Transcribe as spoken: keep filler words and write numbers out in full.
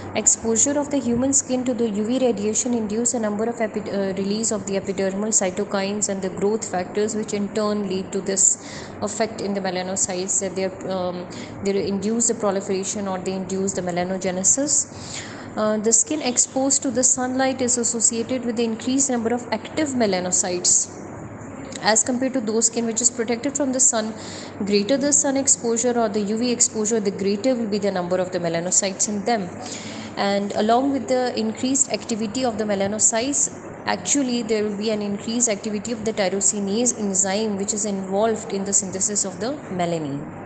Exposure of the human skin to the U V radiation induce a number of epi- uh, release of the epidermal cytokines and the growth factors, which in turn lead to this effect in the melanocytes, that they um, they induce the proliferation or they induce the melanogenesis. Uh, the skin exposed to the sunlight is associated with the increased number of active melanocytes as compared to those skin which is protected from the sun. Greater the sun exposure or the U V exposure, the greater will be the number of the melanocytes in them. And along with the increased activity of the melanocytes, actually there will be an increased activity of the tyrosinase enzyme, which is involved in the synthesis of the melanin.